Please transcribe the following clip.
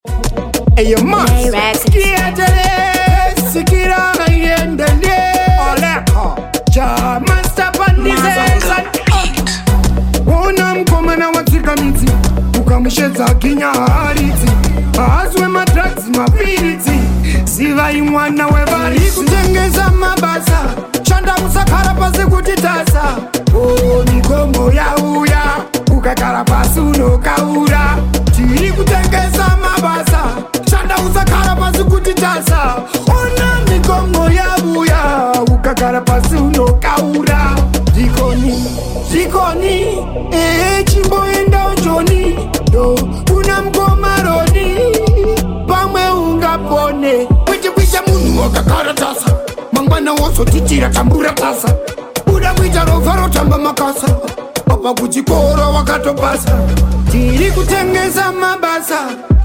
Hey, you must get it. Sikira na yendele. Oleko. German step on this season. Ona mkoma na watika miti. Ukamsheta kinya hariti. Azwe madrags mapiriti. Siva imwana wevari kutengeza mabasa. Chanda musakara pasi kutitasa. Oh, nikomo ya uya. Ukakara pasi unokaura. Tiri kutengeza mabasa. Chanda usakara pasi kutitasa. Ona nikomo ya uya. Ukakara pasi unokaura. Jikoni chimbo enda ojoni. Do, una mkomaroni. Pamwe ungapone. Wicha munu wakakara tasa. Mangwana woso titira tambura tasa. Uda wicha rovaro tamba makasa. Papa kuchikoro wakatopasa. Tiri kutengeza mabasa.